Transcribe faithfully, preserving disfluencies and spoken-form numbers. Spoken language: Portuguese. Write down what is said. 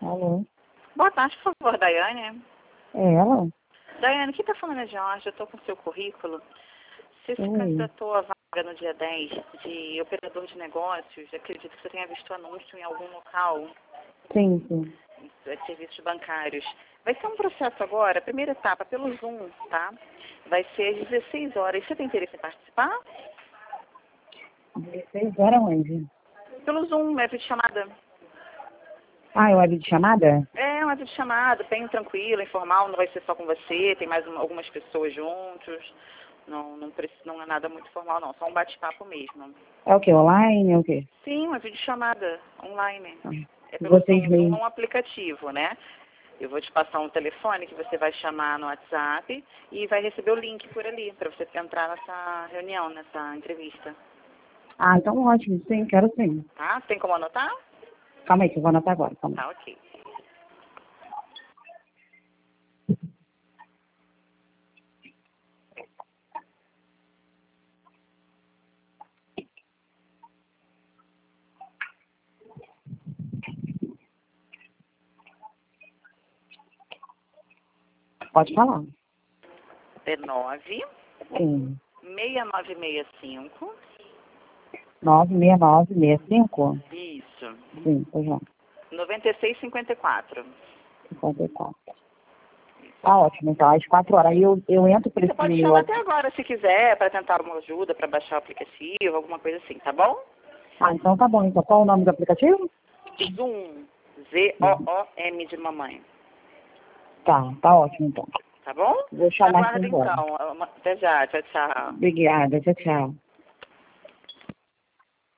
Alô? Boa tarde, por favor, Daiane. É ela? Daiane, quem está falando é Jorge, eu estou com o seu currículo. Você se Oi. candidatou à vaga no dia dez de operador de negócios. Acredito que você tenha visto anúncio em algum local, Sim, sim. de serviços bancários. Vai ser um processo agora, primeira etapa, pelo Zoom, tá? Vai ser às dezesseis horas. Você tem interesse em participar? dezesseis horas onde? Pelo Zoom, é videochamada. Ah, é uma videochamada? É uma videochamada, bem tranquila, informal, não vai ser só com você, tem mais uma, algumas pessoas juntos. Não, não, precisa, não é nada muito formal, não, só um bate-papo mesmo. É o quê? Online? É o quê? Sim, uma videochamada online. Ah, É pelo vocês Zoom, Zoom é mesmos. um aplicativo, né? Eu vou te passar um telefone que você vai chamar no WhatsApp e vai receber o link por ali, para você entrar nessa reunião, nessa entrevista. Ah, então ótimo. Sim, quero sim. Tá? Tem como anotar? Calma aí, que eu vou anotar agora. Calma aí. Tá, ok. Pode falar. É nove Sim. seis nove seis cinco. nove seis nove seis cinco? Isso. Sim, pois não. noventa e seis cinquenta e quatro. cinquenta e quatro. Tá ótimo, então, às quatro horas. Aí eu, eu entro por Você pode esse... chamar até agora se quiser, para tentar alguma ajuda, para baixar o aplicativo, alguma coisa assim, tá bom? Ah, então tá bom. Então, qual o nome do aplicativo? Zoom. Z O O M de mamãe. Tá, tá ótimo, então. Tá bom? Vou Te chamar aqui aguardo agora. então. Até já. Tchau, tchau. Obrigada, tchau, tchau.